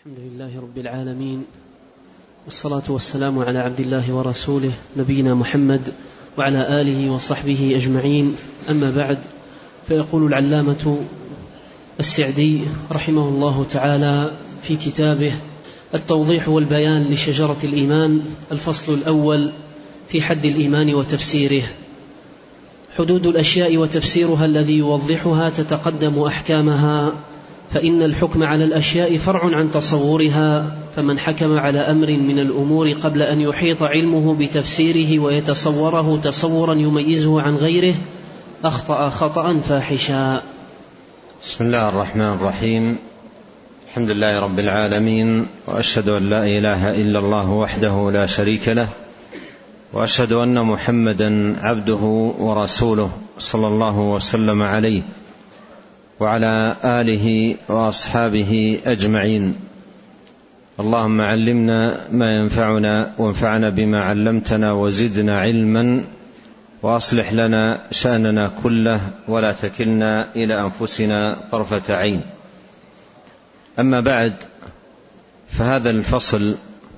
الحمد لله رب العالمين، والصلاة والسلام على عبد الله ورسوله نبينا محمد وعلى آله وصحبه أجمعين. أما بعد، فيقول العلامة السعدي رحمه الله تعالى في كتابه التوضيح والبيان لشجرة الإيمان، الفصل الأول في حد الإيمان وتفسيره. حدود الأشياء وتفسيرها الذي يوضحها تتقدم أحكامها، فإن الحكم على الأشياء فرع عن تصورها، فمن حكم على أمر من الأمور قبل أن يحيط علمه بتفسيره ويتصوره تصورا يميزه عن غيره أخطأ خطأ فاحشا. بسم الله الرحمن الرحيم. الحمد لله رب العالمين، وأشهد أن لا إله إلا الله وحده لا شريك له، وأشهد أن محمدا عبده ورسوله صلى الله وسلم عليه وعلى آله وأصحابه أجمعين. اللهم علمنا ما ينفعنا، وانفعنا بما علمتنا، وزدنا علما، وأصلح لنا شأننا كله، ولا تكلنا إلى أنفسنا طرفة عين. أما بعد، فهذا الفصل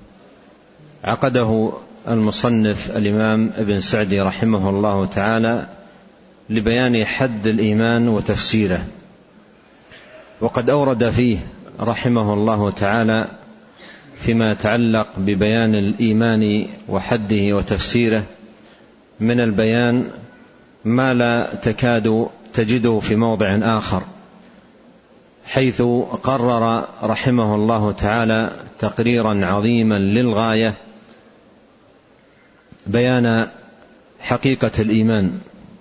عقده المصنف الإمام ابن سعدي رحمه الله تعالى لبيان حد الإيمان وتفسيره، وقد أورد فيه رحمه الله تعالى فيما يتعلق ببيان الإيمان وحده وتفسيره من البيان ما لا تكاد تجده في موضع آخر، حيث قرر رحمه الله تعالى تقريرا عظيما للغاية بيان حقيقة الإيمان،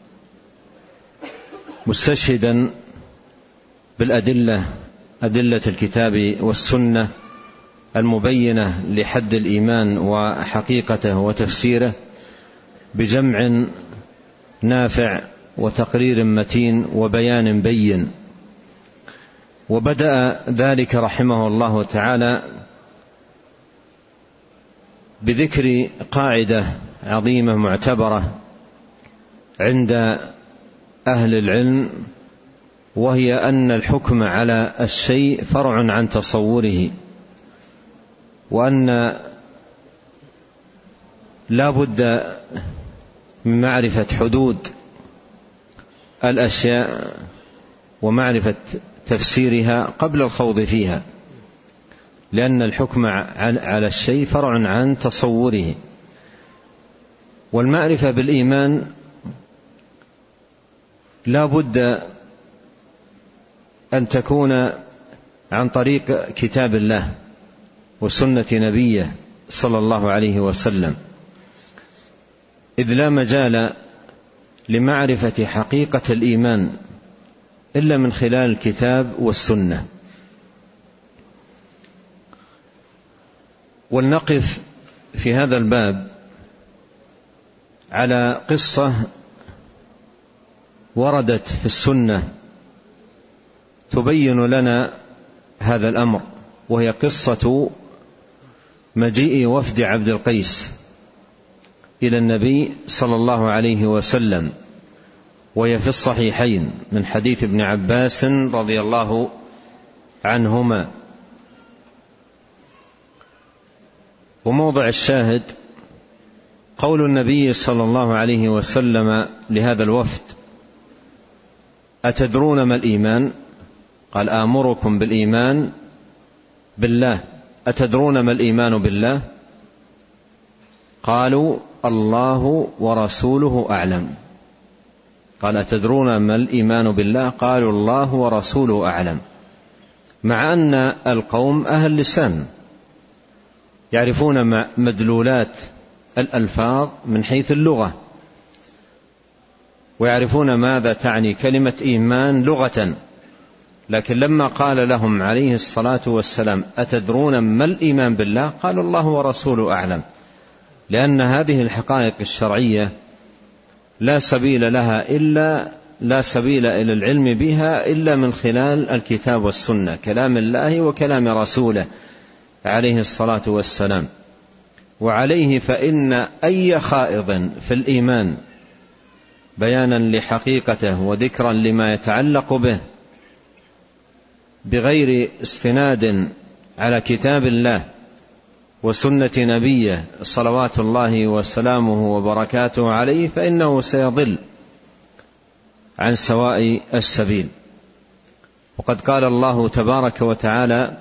مستشهدا بالأدلة، أدلة الكتاب والسنة المبينة لحد الإيمان وحقيقته وتفسيره بجمع نافع وتقرير متين وبيان بين. وبدأ ذلك رحمه الله تعالى بذكر قاعدة عظيمة معتبرة عند أهل العلم، وهي أن الحكم على الشيء فرع عن تصوره، وأن لا بد من معرفة حدود الأشياء ومعرفة تفسيرها قبل الخوض فيها، لأن الحكم على الشيء فرع عن تصوره. والمعرفة بالإيمان لا بد أن تكون عن طريق كتاب الله وسنة نبيه صلى الله عليه وسلم، إذ لا مجال لمعرفة حقيقة الإيمان إلا من خلال الكتاب والسنة. ولنقف في هذا الباب على قصة وردت في السنة تبين لنا هذا الأمر، وهي قصة مجيء وفد عبد القيس إلى النبي صلى الله عليه وسلم، وهي في الصحيحين من حديث ابن عباس رضي الله عنهما. وموضع الشاهد قول النبي صلى الله عليه وسلم لهذا الوفد: أتدرون ما الإيمان؟ قال: آمركم بالإيمان بالله. أتدرون ما الإيمان بالله؟ قالوا: الله ورسوله أعلم. قال: أتدرون ما الإيمان بالله؟ قالوا: الله ورسوله أعلم. مع أن القوم أهل لسان يعرفون مدلولات الألفاظ من حيث اللغة، ويعرفون ماذا تعني كلمة إيمان لغة، لكن لما قال لهم عليه الصلاة والسلام: أتدرون ما الإيمان بالله؟ قالوا: الله ورسوله أعلم، لأن هذه الحقائق الشرعية لا سبيل إلى العلم بها إلا من خلال الكتاب والسنة، كلام الله وكلام رسوله عليه الصلاة والسلام. وعليه فإن أي خائض في الإيمان بيانا لحقيقته وذكرا لما يتعلق به بغير استناد على كتاب الله وسنة نبيه صلوات الله وسلامه وبركاته عليه فإنه سيضل عن سواء السبيل. وقد قال الله تبارك وتعالى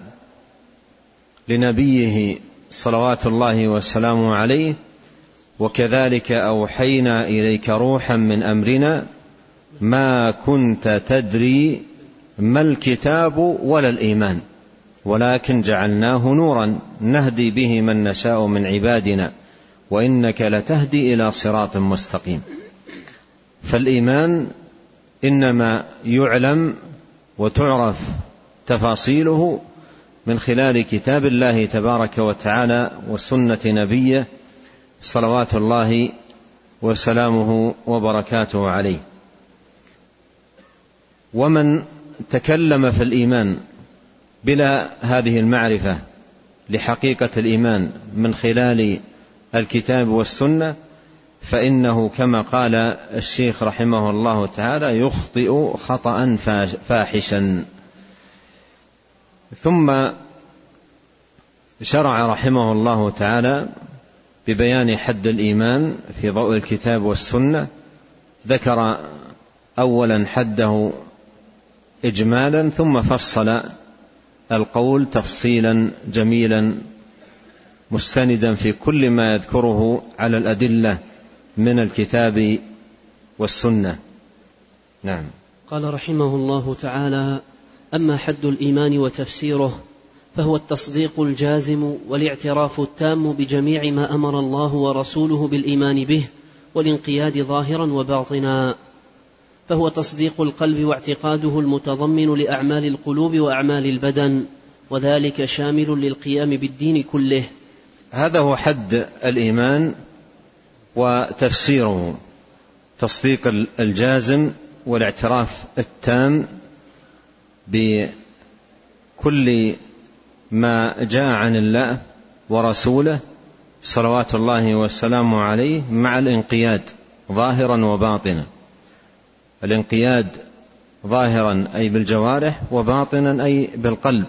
لنبيه صلوات الله وسلامه عليه: وكذلك أوحينا إليك روحا من أمرنا ما كنت تدري ما الكتاب ولا الإيمان ولكن جعلناه نورا نهدي به من نشاء من عبادنا وإنك لتهدي إلى صراط مستقيم. فالإيمان إنما يعلم وتعرف تفاصيله من خلال كتاب الله تبارك وتعالى وسنة نبيه صلوات الله وسلامه وبركاته عليه. ومن تكلم في الإيمان بلا هذه المعرفة لحقيقة الإيمان من خلال الكتاب والسنة فإنه كما قال الشيخ رحمه الله تعالى يخطئ خطأ فاحشا. ثم شرع رحمه الله تعالى ببيان حد الإيمان في ضوء الكتاب والسنة. ذكر أولا حده إجمالا ثم فصل القول تفصيلا جميلا مستندا في كل ما يذكره على الأدلة من الكتاب والسنة. نعم. قال رحمه الله تعالى: أما حد الإيمان وتفسيره فهو التصديق الجازم والاعتراف التام بجميع ما أمر الله ورسوله بالإيمان به والانقياد ظاهرا وباطنا. فهو تصديق القلب واعتقاده المتضمن لأعمال القلوب وأعمال البدن، وذلك شامل للقيام بالدين كله. هذا هو حد الإيمان وتفسيره: تصديق الجازم والاعتراف التام بكل ما جاء عن الله ورسوله صلوات الله وسلامه عليه مع الانقياد ظاهرا وباطنا. الانقياد ظاهرا أي بالجوارح وباطنا أي بالقلب،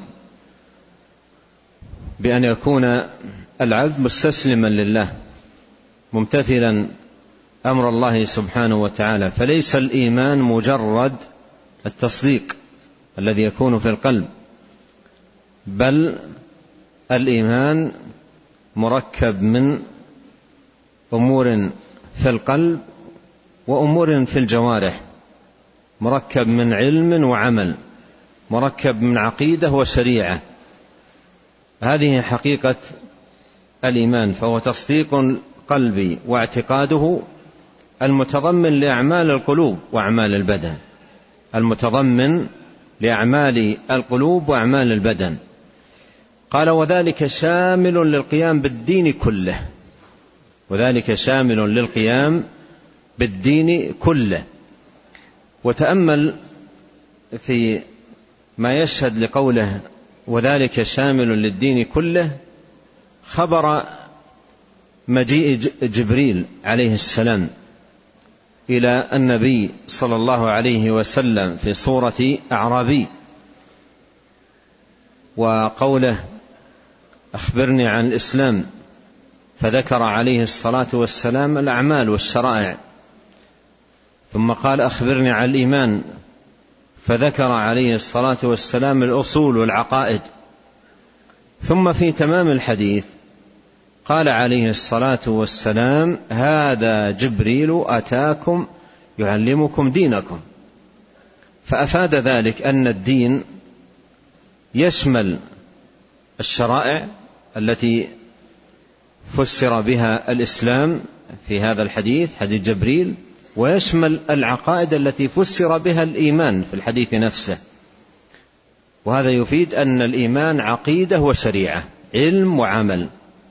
بأن يكون العبد مستسلما لله ممتثلا أمر الله سبحانه وتعالى. فليس الإيمان مجرد التصديق الذي يكون في القلب، بل الإيمان مركب من أمور في القلب وأمور في الجوارح، مركب من علم وعمل، مركب من عقيدة وشريعة. هذه حقيقة الإيمان. فهو تصديق القلب واعتقاده المتضمن لأعمال القلوب وأعمال البدن، المتضمن لأعمال القلوب وأعمال البدن. قال: وذلك شامل للقيام بالدين كله، وذلك شامل للقيام بالدين كله. وتأمل في ما يشهد لقوله وذلك شامل للدين كله خبر مجيء جبريل عليه السلام إلى النبي صلى الله عليه وسلم في صورة أعرابي، وقوله: أخبرني عن الإسلام، فذكر عليه الصلاة والسلام الأعمال والشرائع. ثم قال: أخبرني عن الإيمان، فذكر عليه الصلاة والسلام الأصول والعقائد. ثم في تمام الحديث قال عليه الصلاة والسلام: هذا جبريل أتاكم يعلمكم دينكم. فأفاد ذلك أن الدين يشمل الشرائع التي فسر بها الإسلام في هذا الحديث، حديث جبريل، ويشمل العقائد التي فسر بها الإيمان في الحديث نفسه. وهذا يفيد أن الإيمان عقيدة وشريعة، علم وعمل.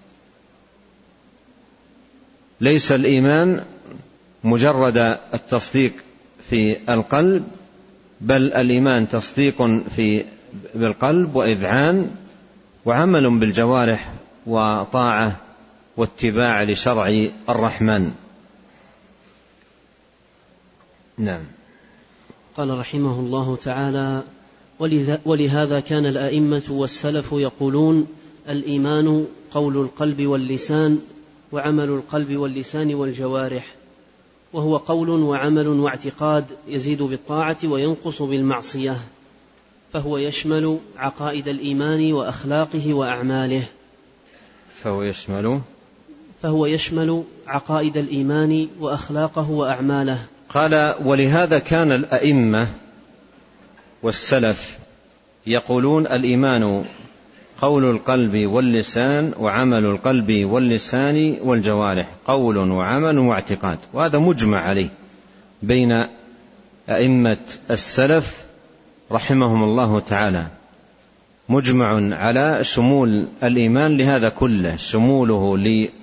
ليس الإيمان مجرد التصديق في القلب، بل الإيمان تصديق بالقلب وإذعان وعمل بالجوارح وطاعة واتباع لشرع الرحمن. نعم. قال رحمه الله تعالى: ولهذا كان الأئمة والسلف يقولون: الإيمان قول القلب واللسان، وعمل القلب واللسان والجوارح، وهو قول وعمل واعتقاد يزيد بالطاعة وينقص بالمعصية، فهو يشمل عقائد الإيمان وأخلاقه وأعماله. فهو يشمل عقائد الإيمان وأخلاقه وأعماله. قال: ولهذا كان الأئمة والسلف يقولون: الإيمان قول القلب واللسان، وعمل القلب واللسان والجوارح، قول وعمل واعتقاد. وهذا مجمع عليه بين أئمة السلف رحمهم الله تعالى، مجمع على شمول الإيمان لهذا كله، شموله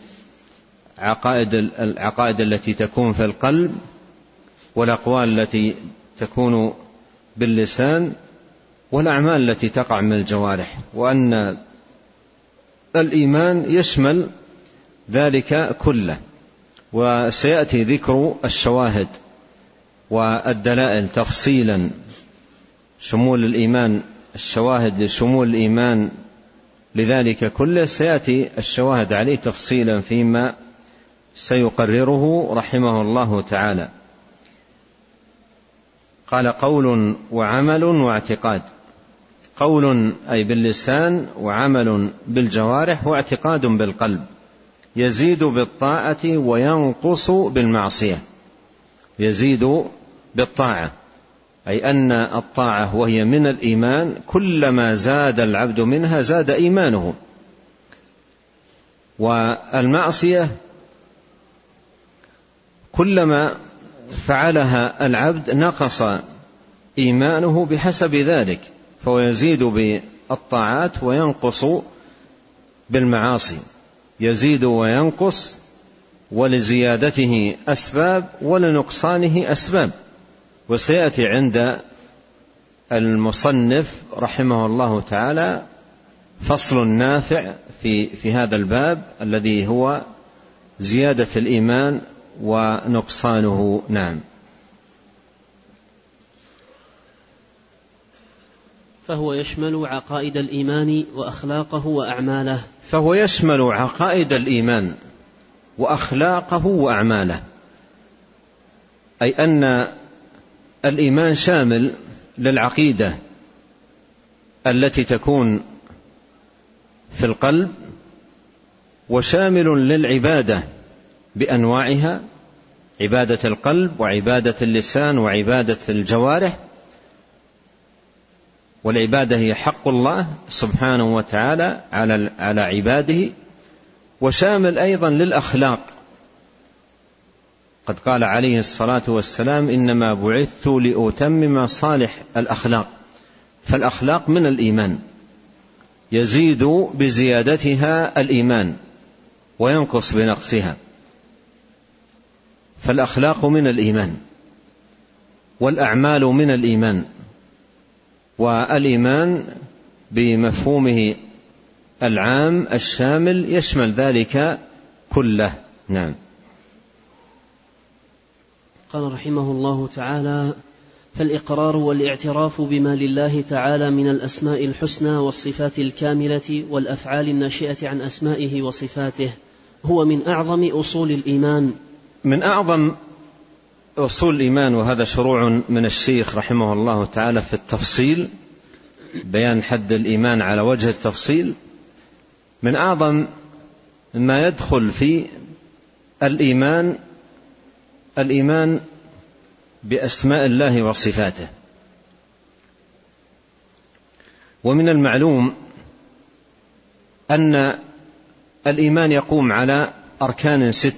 العقائد التي تكون في القلب، والأقوال التي تكون باللسان، والأعمال التي تقع من الجوارح، وأن الإيمان يشمل ذلك كله. وسيأتي ذكر الشواهد والدلائل تفصيلا، شمول الإيمان، الشواهد لشمول الإيمان لذلك كله سيأتي الشواهد عليه تفصيلا فيما سيقرره رحمه الله تعالى. قال: قول وعمل واعتقاد. قول أي باللسان، وعمل بالجوارح، واعتقاد بالقلب، يزيد بالطاعة وينقص بالمعصية. يزيد بالطاعة أي أن الطاعة وهي من الإيمان، كلما زاد العبد منها زاد إيمانه، والمعصية كلما فعلها العبد نقص إيمانه بحسب ذلك، فهو يزيد بالطاعات وينقص بالمعاصي، يزيد وينقص، ولزيادته أسباب ولنقصانه أسباب. وسيأتي عند المصنف رحمه الله تعالى فصل نافع في هذا الباب الذي هو زيادة الإيمان ونقصانه. نعم. فهو يشمل عقائد الإيمان وأخلاقه وأعماله. فهو يشمل عقائد الإيمان وأخلاقه وأعماله، أي أن الإيمان شامل للعقيدة التي تكون في القلب، وشامل للعبادة بأنواعها، عبادة القلب وعبادة اللسان وعبادة الجوارح. والعبادة هي حق الله سبحانه وتعالى على عباده، وشامل أيضا للأخلاق. قد قال عليه الصلاة والسلام: إنما بعثت لأتمم صالح الأخلاق. فالأخلاق من الإيمان، يزيد بزيادتها الإيمان وينقص بنقصها. فالأخلاق من الإيمان، والأعمال من الإيمان، والإيمان بمفهومه العام الشامل يشمل ذلك كله. نعم. قال رحمه الله تعالى: فالإقرار والاعتراف بما لله تعالى من الأسماء الحسنى والصفات الكاملة والأفعال الناشئة عن أسمائه وصفاته هو من أعظم أصول الإيمان. من أعظم أصول الإيمان، وهذا شروع من الشيخ رحمه الله تعالى في التفصيل، بيان حد الإيمان على وجه التفصيل. من أعظم ما يدخل في الإيمان بأسماء الله وصفاته. ومن المعلوم أن الإيمان يقوم على أركان 6،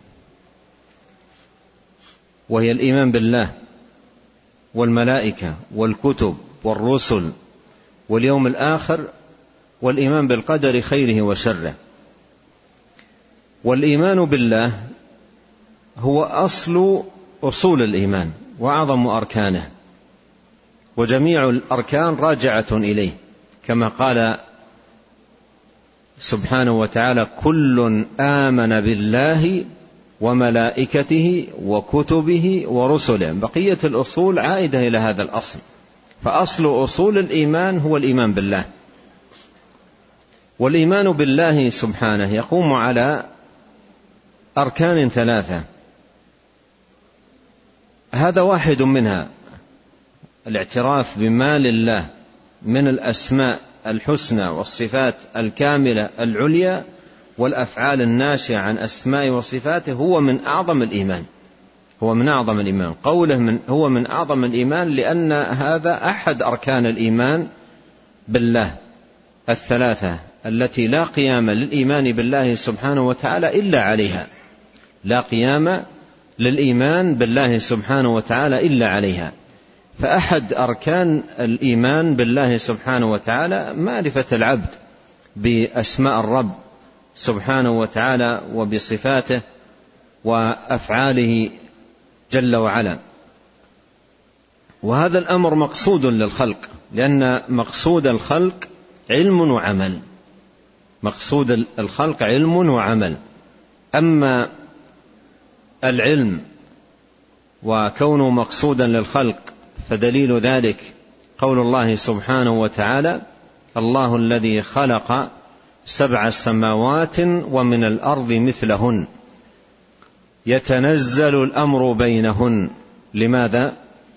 وهي الإيمان بالله والملائكة والكتب والرسل واليوم الآخر، والإيمان بالقدر خيره وشره. والإيمان بالله هو أصول الإيمان وأعظم أركانه، وجميع الأركان راجعة إليه، كما قال سبحانه وتعالى: كل آمن بالله وملائكته وكتبه ورسله. بقية الأصول عائدة إلى هذا الأصل، فأصل أصول الإيمان هو الإيمان بالله. والإيمان بالله سبحانه يقوم على أركان ثلاثة، هذا واحد منها، الاعتراف بما لله من الأسماء الحسنى والصفات الكاملة العليا والأفعال الناشئة عن أسماء وصفاته، هو من أعظم الإيمان. هو من أعظم الإيمان. قوله هو من أعظم الإيمان لأن هذا أحد أركان الإيمان بالله الثلاثة التي لا قيام للإيمان بالله سبحانه وتعالى إلا عليها. لا قيام للإيمان بالله سبحانه وتعالى إلا عليها. فأحد أركان الإيمان بالله سبحانه وتعالى معرفة العبد بأسماء الرب سبحانه وتعالى وبصفاته وأفعاله جل وعلا. وهذا الأمر مقصود للخلق، لأن مقصود الخلق علم وعمل. مقصود الخلق علم وعمل. أما العلم وكونه مقصودا للخلق فدليل ذلك قول الله سبحانه وتعالى: الله الذي خلق 7 سماوات ومن الأرض مثلهن يتنزل الأمر بينهن. لماذا؟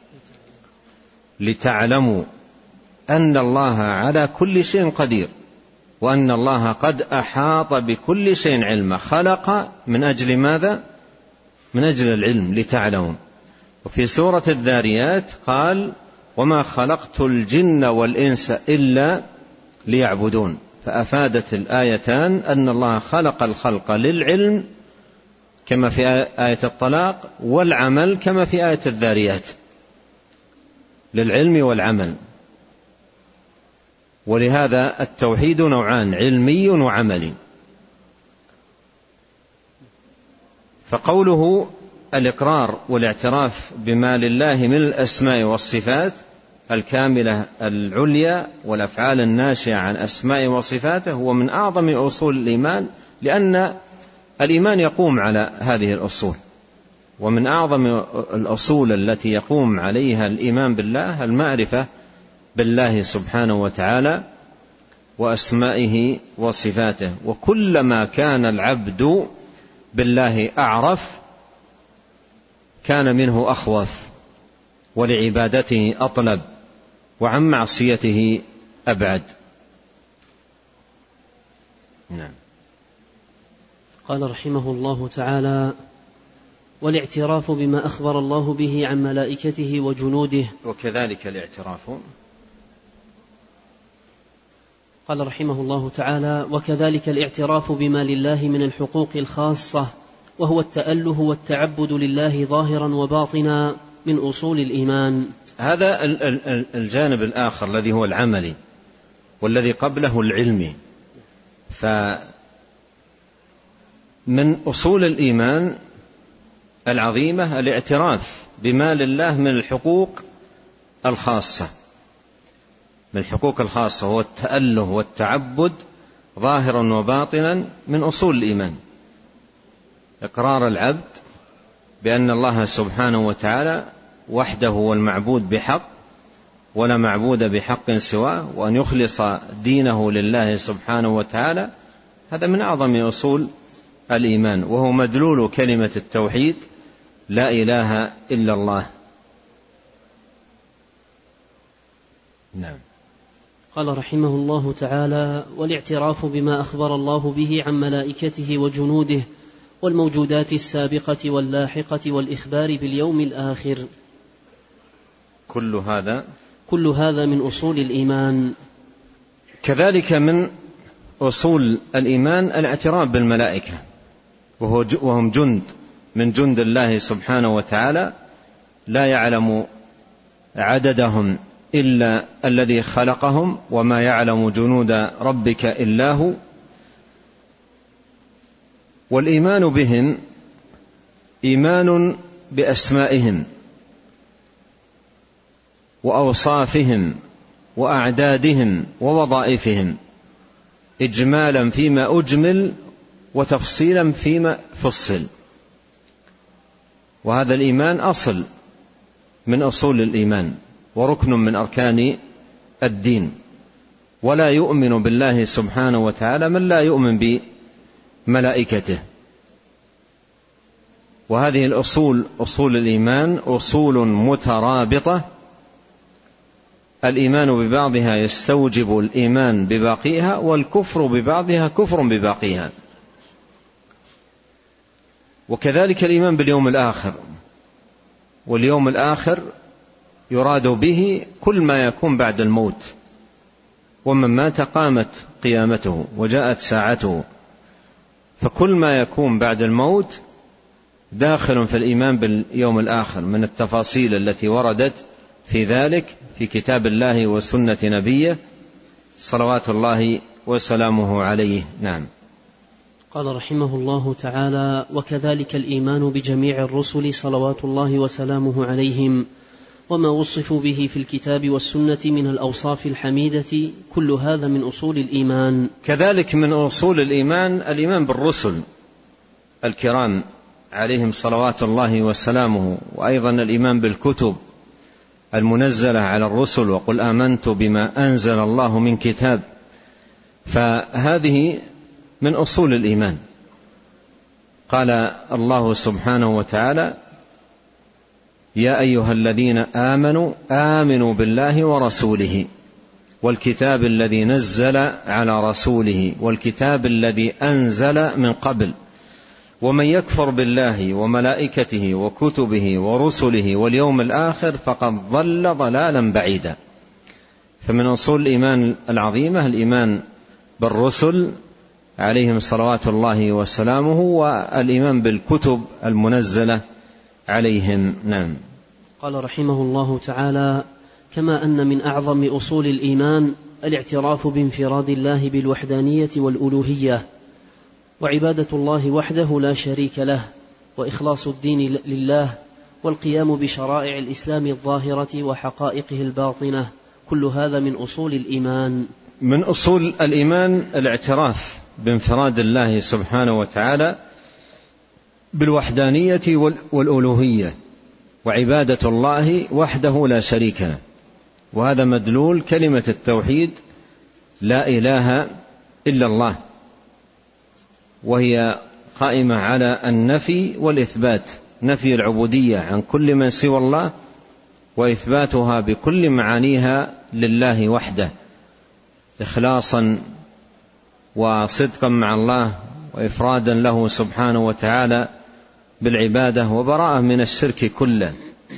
لتعلموا أن الله على كل شيء قدير وأن الله قد أحاط بكل شيء علما. خلق من أجل ماذا؟ من أجل العلم، لتعلموا. وفي سورة الذاريات قال: وما خلقت الجن والإنس إلا ليعبدون. فأفادت الآيتان أن الله خلق الخلق للعلم كما في آية الطلاق، والعمل كما في آية الذاريات، للعلم والعمل. ولهذا التوحيد نوعان: علمي وعملي. فقوله الإقرار والاعتراف بما لله من الأسماء والصفات الكاملة العليا والأفعال الناشئة عن أسماء وصفاته هو من أعظم أصول الإيمان، لأن الإيمان يقوم على هذه الأصول. ومن أعظم الأصول التي يقوم عليها الإيمان بالله المعرفة بالله سبحانه وتعالى وأسمائه وصفاته. وكلما كان العبد بالله أعرف كان منه أخوف، ولعبادته أطلب، وعن معصيته أبعد. نعم. قال رحمه الله تعالى: والاعتراف بما أخبر الله به عن ملائكته وجنوده. وكذلك الاعتراف. قال رحمه الله تعالى: وكذلك الاعتراف بما لله من الحقوق الخاصة، وهو التأله والتعبد لله ظاهرا وباطنا من أصول الإيمان. هذا الجانب الآخر الذي هو العملي، والذي قبله العلمي. فمن أصول الإيمان العظيمة الاعتراف بما لله من الحقوق الخاصة. من الحقوق الخاصة هو التأله والتعبد ظاهرا وباطنا من أصول الإيمان. إقرار العبد بأن الله سبحانه وتعالى وحده هو المعبود بحق ولا معبود بحق سواه، وأن يخلص دينه لله سبحانه وتعالى، هذا من أعظم أصول الإيمان، وهو مدلول كلمة التوحيد: لا إله إلا الله. نعم. قال رحمه الله تعالى: والاعتراف بما أخبر الله به عن ملائكته وجنوده والموجودات السابقة واللاحقة والإخبار باليوم الآخر. كل هذا من أصول الإيمان. كذلك من أصول الإيمان الاعتراف بالملائكة، وهم جند من جند الله سبحانه وتعالى، لا يعلم عددهم إلا الذي خلقهم، وما يعلم جنود ربك إلا هو. والإيمان بهم إيمان بأسمائهم وأوصافهم وأعدادهم ووظائفهم، إجمالا فيما أجمل وتفصيلا فيما فصل. وهذا الإيمان أصل من أصول الإيمان، وركن من أركان الدين. ولا يؤمن بالله سبحانه وتعالى من لا يؤمن بملائكته. وهذه الأصول أصول الإيمان أصول مترابطة، الإيمان ببعضها يستوجب الإيمان بباقيها، والكفر ببعضها كفر بباقيها. وكذلك الإيمان باليوم الآخر، واليوم الآخر يراد به كل ما يكون بعد الموت، ومن مات قامت قيامته وجاءت ساعته، فكل ما يكون بعد الموت داخل في الإيمان باليوم الآخر من التفاصيل التي وردت في ذلك في كتاب الله وسنة نبيه صلوات الله وسلامه عليه. نعم. قال رحمه الله تعالى: وكذلك الإيمان بجميع الرسل صلوات الله وسلامه عليهم وما وصفوا به في الكتاب والسنة من الأوصاف الحميدة، كل هذا من أصول الإيمان. كذلك من أصول الإيمان الإيمان بالرسل الكرام عليهم صلوات الله وسلامه، وأيضا الإيمان بالكتب المنزلة على الرسل، وقل آمنت بما أنزل الله من كتاب. فهذه من أصول الإيمان. قال الله سبحانه وتعالى: يا أيها الذين آمنوا آمنوا بالله ورسوله والكتاب الذي نزل على رسوله والكتاب الذي أنزل من قبل ومن يكفر بالله وملائكته وكتبه ورسله واليوم الآخر فقد ضل ضلالا بعيدا. فمن أصول الإيمان العظيمة الإيمان بالرسل عليهم صلوات الله وسلامه، والإيمان بالكتب المنزلة عليهم. نعم. قال رحمه الله تعالى: كما أن من أعظم أصول الإيمان الاعتراف بانفراد الله بالوحدانية والألوهية، وعبادة الله وحده لا شريك له، وإخلاص الدين لله، والقيام بشرائع الإسلام الظاهرة وحقائقه الباطنة، كل هذا من أصول الإيمان. من أصول الإيمان الاعتراف بانفراد الله سبحانه وتعالى بالوحدانية والألوهية، وعبادة الله وحده لا شريك له. وهذا مدلول كلمة التوحيد لا إله إلا الله، وهي قائمة على النفي والإثبات، نفي العبودية عن كل من سوى الله، وإثباتها بكل معانيها لله وحده، إخلاصا وصدقا مع الله، وإفرادا له سبحانه وتعالى بالعبادة، وبراءة من الشرك كله.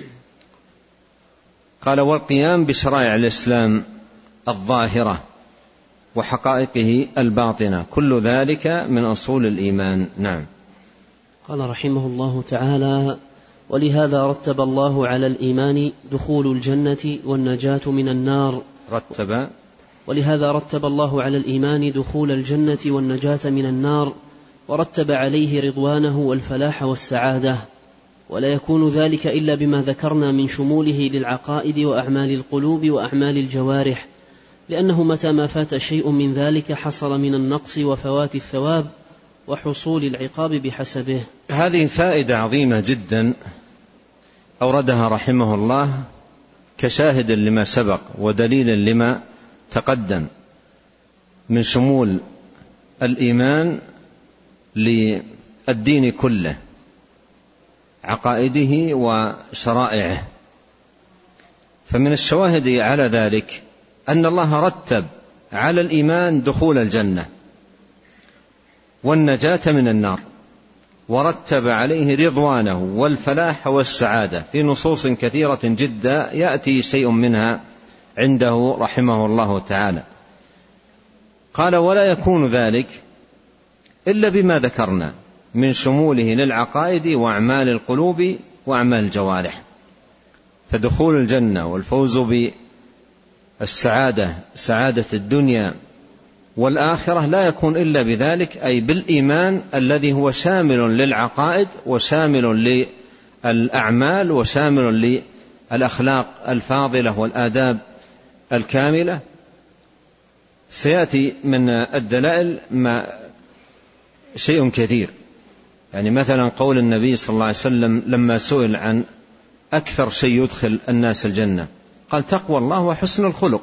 قال: والقيام بشرائع الإسلام الظاهرة وحقائقه الباطنة، كل ذلك من أصول الإيمان. نعم. قال رحمه الله تعالى: ولهذا رتب الله على الإيمان دخول الجنة والنجاة من النار. ولهذا رتب الله على الإيمان دخول الجنة والنجاة من النار، ورتب عليه رضوانه والفلاح والسعادة، ولا يكون ذلك إلا بما ذكرنا من شموله للعقائد وأعمال القلوب وأعمال الجوارح، لأنه متى ما فات شيء من ذلك حصل من النقص وفوات الثواب وحصول العقاب بحسبه. هذه فائدة عظيمة جدا أوردها رحمه الله كشاهد لما سبق ودليل لما تقدم من شمول الإيمان للدين كله، عقائده وشرائعه. فمن الشواهد على ذلك أن الله رتب على الإيمان دخول الجنة والنجاة من النار، ورتب عليه رضوانه والفلاح والسعادة في نصوص كثيرة جدا يأتي شيء منها عنده رحمه الله تعالى. قال: ولا يكون ذلك إلا بما ذكرنا من شموله للعقائد وأعمال القلوب وأعمال الجوارح. فدخول الجنة والفوز بالسعادة، سعادة الدنيا والآخرة، لا يكون إلا بذلك، أي بالإيمان الذي هو شامل للعقائد وشامل للأعمال وشامل للأخلاق الفاضلة والآداب الكاملة. سيأتي من الدلائل شيء كثير، يعني مثلا قول النبي صلى الله عليه وسلم لما سئل عن أكثر شيء يدخل الناس الجنة قال تقوى الله وحسن الخلق.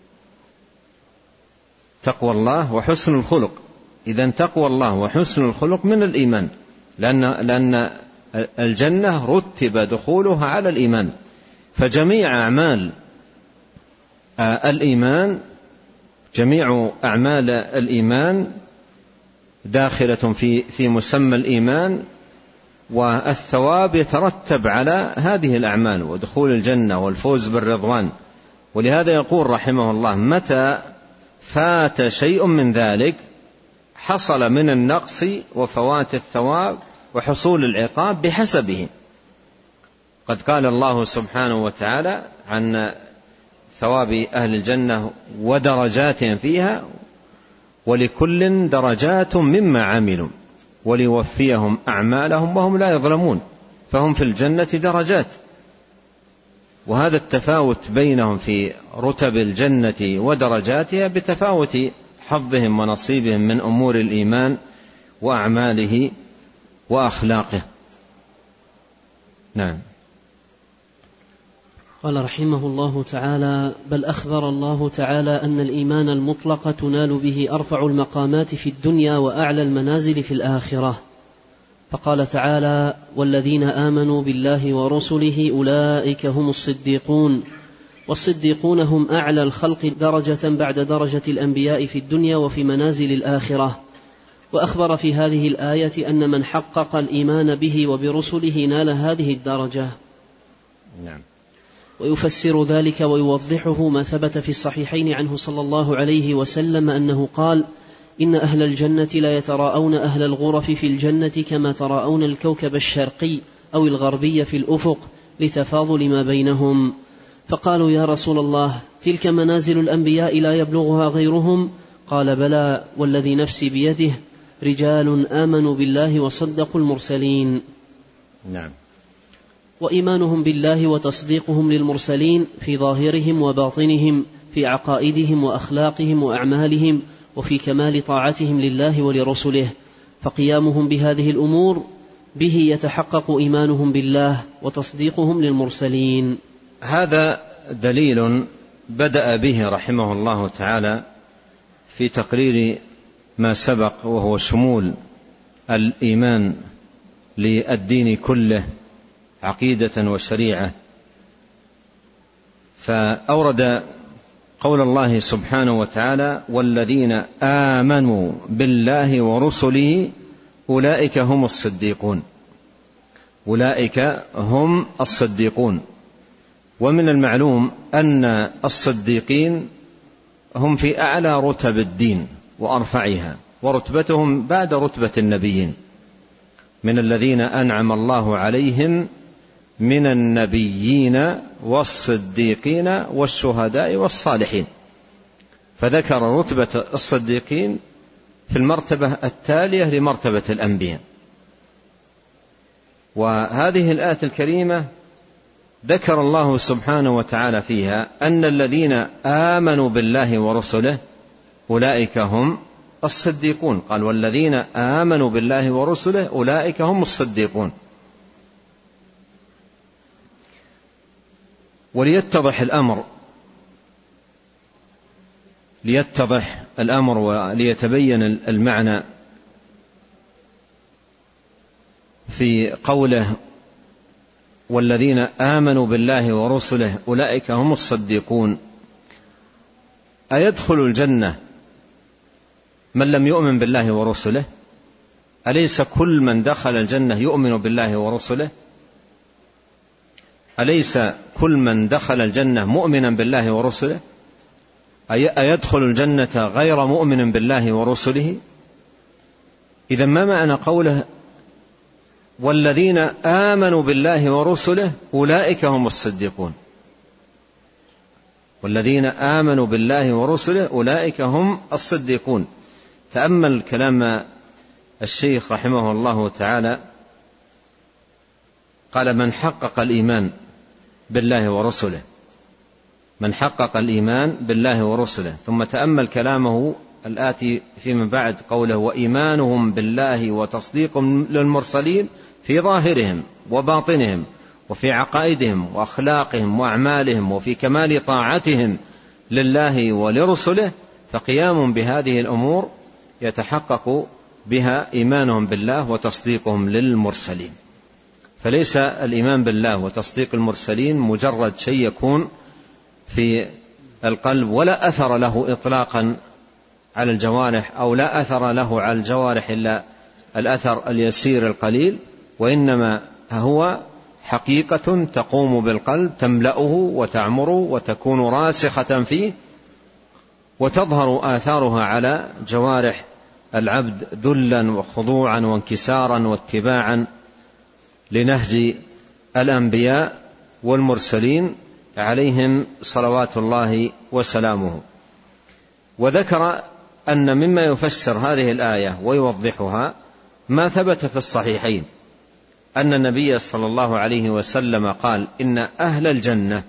تقوى الله وحسن الخلق. إذن تقوى الله وحسن الخلق من الإيمان، لأن الجنة رتب دخولها على الإيمان، فجميع أعمال الإيمان، جميع أعمال الإيمان داخلة في مسمى الإيمان، والثواب يترتب على هذه الأعمال ودخول الجنة والفوز بالرضوان. ولهذا يقول رحمه الله: متى فات شيء من ذلك حصل من النقص وفوات الثواب وحصول العقاب بحسبه. قد قال الله سبحانه وتعالى عن ثواب أهل الجنة ودرجاتهم فيها: ولكل درجات مما عملوا وليوفيهم أعمالهم وهم لا يظلمون. فهم في الجنة درجات، وهذا التفاوت بينهم في رتب الجنة ودرجاتها بتفاوت حظهم ونصيبهم من أمور الإيمان وأعماله وأخلاقه. نعم. قال رحمه الله تعالى: بل أخبر الله تعالى أن الإيمان المطلق تنال به أرفع المقامات في الدنيا وأعلى المنازل في الآخرة، فقال تعالى: والذين آمنوا بالله ورسله أولئك هم الصديقون، والصديقون هم أعلى الخلق درجة بعد درجة الأنبياء في الدنيا وفي منازل الآخرة. وأخبر في هذه الآية أن من حقق الإيمان به وبرسله نال هذه الدرجة. نعم. ويفسر ذلك ويوضحه ما ثبت في الصحيحين عنه صلى الله عليه وسلم أنه قال: إن أهل الجنة لا يتراءون أهل الغرف في الجنة كما تراءون الكوكب الشرقي أو الغربي في الأفق لتفاضل ما بينهم. فقالوا: يا رسول الله، تلك منازل الأنبياء لا يبلغها غيرهم؟ قال: بلى، والذي نفسي بيده، رجال آمنوا بالله وصدقوا المرسلين. نعم. وإيمانهم بالله وتصديقهم للمرسلين في ظاهرهم وباطنهم، في عقائدهم وأخلاقهم وأعمالهم، وفي كمال طاعتهم لله ولرسله. فقيامهم بهذه الأمور به يتحقق إيمانهم بالله وتصديقهم للمرسلين. هذا دليل بدأ به رحمه الله تعالى في تقرير ما سبق، وهو شمول الإيمان للدين كله عقيدة وشريعة. فأورد قول الله سبحانه وتعالى: والذين آمنوا بالله ورسله أولئك هم الصديقون. أولئك هم الصديقون. ومن المعلوم أن الصديقين هم في أعلى رتب الدين وأرفعها، ورتبتهم بعد رتبة النبيين، من الذين أنعم الله عليهم من النبيين والصديقين والشهداء والصالحين. فذكر رتبة الصديقين في المرتبة التالية لمرتبة الأنبياء. وهذه الآية الكريمة ذكر الله سبحانه وتعالى فيها أن الذين آمنوا بالله ورسله أولئك هم الصديقون. قال: والذين آمنوا بالله ورسله أولئك هم الصديقون. وليتضح الأمر وليتبين المعنى في قوله: والذين آمنوا بالله ورسله أولئك هم الصديقون، أيدخل الجنة من لم يؤمن بالله ورسله؟ أليس كل من دخل الجنة يؤمن بالله ورسله؟ أليس كل من دخل الجنة مؤمنا بالله ورسله؟ أيدخل الجنة غير مؤمن بالله ورسله؟ إذا ما معنى قوله والذين آمنوا بالله ورسله أولئك هم الصديقون؟ والذين آمنوا بالله ورسله أولئك هم الصديقون. تأمل كلام الشيخ رحمه الله تعالى، قال: من حقق الإيمان بالله ورسله، من حقق الإيمان بالله ورسله. ثم تأمل كلامه الآتي فيما بعد، قوله: وإيمانهم بالله وتصديقهم للمرسلين في ظاهرهم وباطنهم، وفي عقائدهم وأخلاقهم وأعمالهم وفي كمال طاعتهم لله ولرسله، فقيام بهذه الأمور يتحقق بها إيمانهم بالله وتصديقهم للمرسلين. فليس الإيمان بالله وتصديق المرسلين مجرد شيء يكون في القلب ولا أثر له إطلاقا على الجوارح، أو لا أثر له على الجوارح إلا الأثر اليسير القليل، وإنما هو حقيقة تقوم بالقلب تملأه وتعمره وتكون راسخة فيه، وتظهر آثارها على جوارح العبد ذلا وخضوعا وانكسارا واتباعا لنهج الأنبياء والمرسلين عليهم صلوات الله وسلامه. وذكر أن مما يفسر هذه الآية ويوضحها ما ثبت في الصحيحين أن النبي صلى الله عليه وسلم قال: إن أهل الجنة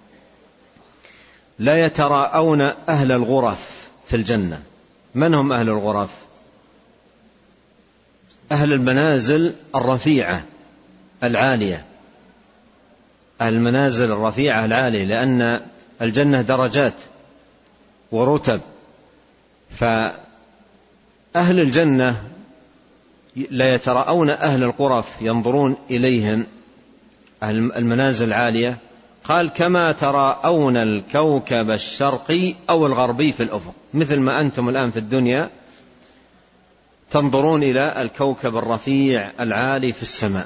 لا يتراءون أهل الغرف في الجنة. من هم أهل الغرف؟ أهل المنازل الرفيعة العالية، أهل المنازل الرفيعة العالية، لأن الجنة درجات ورتب، فأهل الجنة لا يتراءون أهل الغرف ينظرون إليهم، أهل المنازل العالية، قال: كما تراءون الكوكب الشرقي أو الغربي في الأفق، مثل ما أنتم الآن في الدنيا تنظرون إلى الكوكب الرفيع العالي في السماء.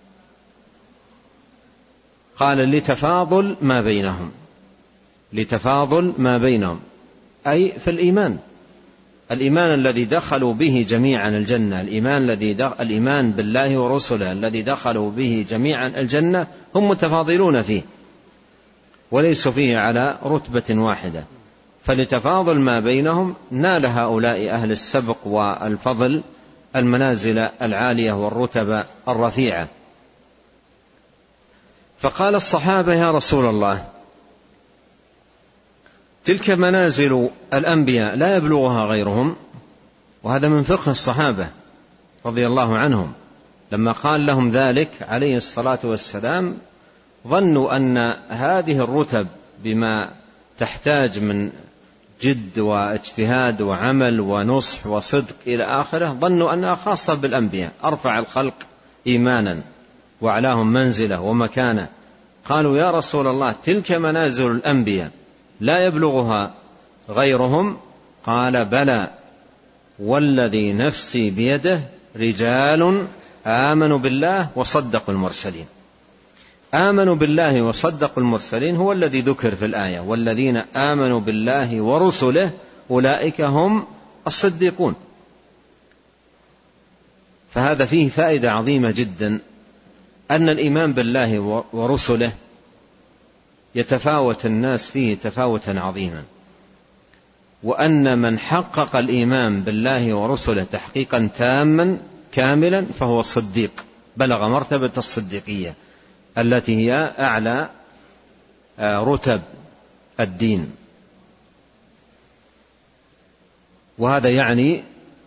قال: لتفاضل ما بينهم، لتفاضل ما بينهم، أي في الإيمان، الإيمان الذي دخلوا به جميعا الجنة، الإيمان بالله ورسله الذي دخلوا به جميعا الجنة، هم متفاضلون فيه وليسوا فيه على رتبة واحدة، فلتفاضل ما بينهم نال هؤلاء أهل السبق والفضل المنازل العالية والرتب الرفيعة. فقال الصحابة: يا رسول الله، تلك منازل الأنبياء لا يبلغها غيرهم. وهذا من فقه الصحابة رضي الله عنهم، لما قال لهم ذلك عليه الصلاة والسلام ظنوا أن هذه الرتب بما تحتاج من جد واجتهاد وعمل ونصح وصدق إلى آخره، ظنوا أنها خاصة بالأنبياء، أرفع الخلق إيمانا وأعلاهم منزلة ومكانة. قالوا: يا رسول الله، تلك منازل الأنبياء لا يبلغها غيرهم. قال: بلى، والذي نفسي بيده رجال آمنوا بالله وصدقوا المرسلين. آمنوا بالله وصدقوا المرسلين هو الذي ذكر في الآية: والذين آمنوا بالله ورسله أولئك هم الصديقون. فهذا فيه فائدة عظيمة جدا، أن الإيمان بالله ورسله يتفاوت الناس فيه تفاوتا عظيما، وأن من حقق الإيمان بالله ورسله تحقيقا تاما كاملا فهو صديق، بلغ مرتبة الصديقية التي هي أعلى رتب الدين. وهذا يعني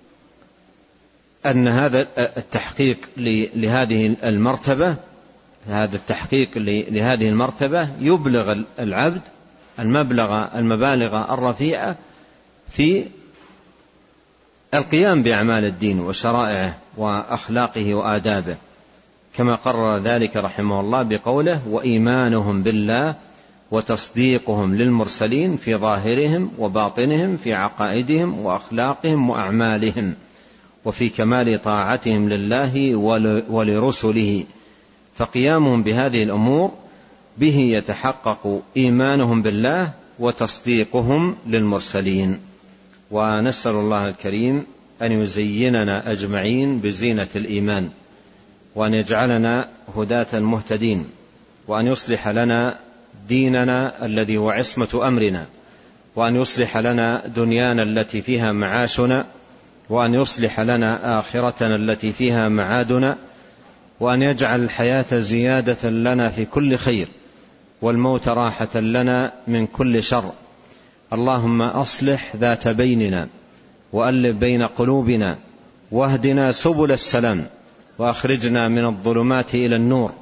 أن هذا التحقيق لهذه المرتبة، هذا التحقيق لهذه المرتبة يبلغ العبد المبالغ الرفيعة في القيام بأعمال الدين وشرائعه وأخلاقه وآدابه، كما قرر ذلك رحمه الله بقوله: وإيمانهم بالله وتصديقهم للمرسلين في ظاهرهم وباطنهم، في عقائدهم وأخلاقهم وأعمالهم، وفي كمال طاعتهم لله ولرسله. فقيامهم بهذه الأمور به يتحقق إيمانهم بالله وتصديقهم للمرسلين. ونسأل الله الكريم أن يزيننا أجمعين بزينة الإيمان، وأن يجعلنا هداة مهتدين، وأن يصلح لنا ديننا الذي هو عصمة أمرنا، وأن يصلح لنا دنيانا التي فيها معاشنا، وأن يصلح لنا آخرتنا التي فيها معادنا، وأن يجعل الحياة زيادة لنا في كل خير، والموت راحة لنا من كل شر. اللهم أصلح ذات بيننا، وألف بين قلوبنا، واهدنا سبل السلام، وأخرجنا من الظلمات إلى النور،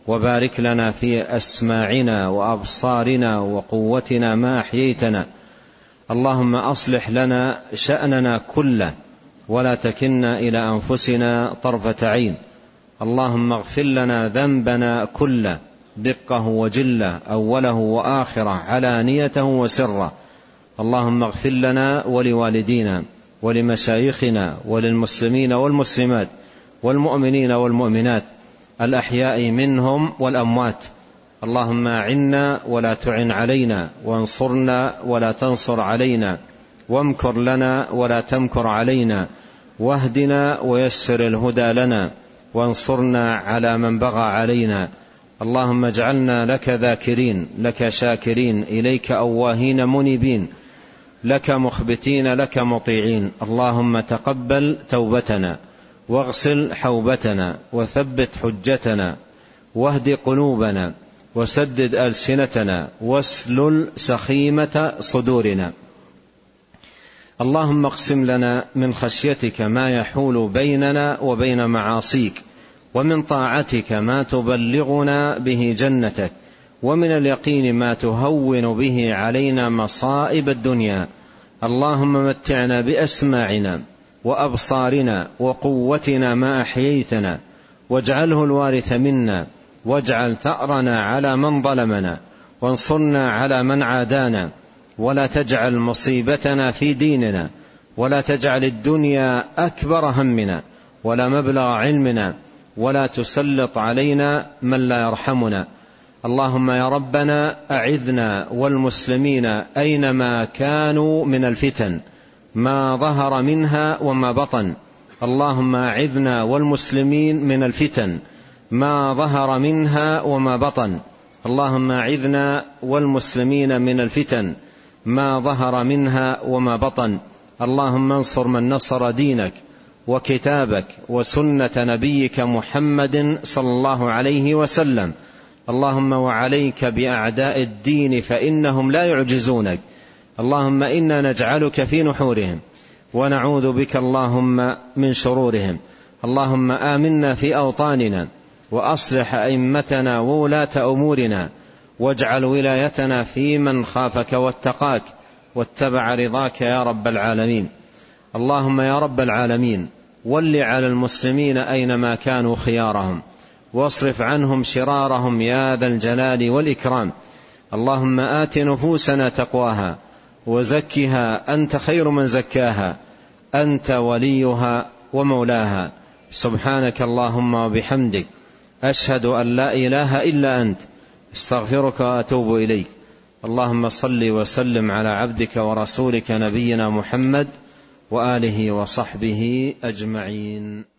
وبارك لنا في أسماعنا وأبصارنا وقوتنا ما أحييتنا. اللهم أصلح لنا شأننا كله ولا تكلنا إلى أنفسنا طرفة عين. اللهم اغفر لنا ذنبنا كله دقه وجله أوله وآخره علانيته وسره. اللهم اغفر لنا ولوالدينا ولمشايخنا وللمسلمين والمسلمات والمؤمنين والمؤمنات الأحياء منهم والأموات. اللهم أعنا ولا تعن علينا، وانصرنا ولا تنصر علينا، وامكر لنا ولا تمكر علينا، واهدنا ويسر الهدى لنا، وانصرنا على من بغى علينا. اللهم اجعلنا لك ذاكرين، لك شاكرين، إليك أواهين منيبين، لك مخبتين، لك مطيعين. اللهم تقبل توبتنا، واغسل حوبتنا، وثبت حجتنا، واهد قلوبنا، وسدد ألسنتنا، واسلل سخيمة صدورنا. اللهم اقسم لنا من خشيتك ما يحول بيننا وبين معاصيك، ومن طاعتك ما تبلغنا به جنتك، ومن اليقين ما تهون به علينا مصائب الدنيا. اللهم متعنا بأسماعنا وأبصارنا وقوتنا ما أحييتنا، واجعله الوارث منا، واجعل ثأرنا على من ظلمنا، وانصرنا على من عادانا، ولا تجعل مصيبتنا في ديننا، ولا تجعل الدنيا أكبر همنا ولا مبلغ علمنا، ولا تسلط علينا من لا يرحمنا. اللهم يا ربنا أعذنا والمسلمين أينما كانوا من الفتن ما ظهر منها وما بطن. اللهم أعذنا والمسلمين من الفتن ما ظهر منها وما بطن. اللهم أعذنا والمسلمين من الفتن ما ظهر منها وما بطن. اللهم انصر من نصر دينك وكتابك وسنة نبيك محمد صلى الله عليه وسلم. اللهم وعليك بأعداء الدين فإنهم لا يعجزونك. اللهم إنا نجعلك في نحورهم ونعوذ بك اللهم من شرورهم. اللهم آمنا في أوطاننا، وأصلح أئمتنا وولاة أمورنا، واجعل ولايتنا في من خافك واتقاك واتبع رضاك يا رب العالمين. اللهم يا رب العالمين ول على المسلمين أينما كانوا خيارهم، واصرف عنهم شرارهم يا ذا الجلال والإكرام. اللهم آت نفوسنا تقواها وزكها أنت خير من زكاها، أنت وليها ومولاها. سبحانك اللهم وبحمدك، أشهد أن لا إله إلا أنت، استغفرك وأتوب إليك. اللهم صل وسلم على عبدك ورسولك نبينا محمد وآله وصحبه أجمعين.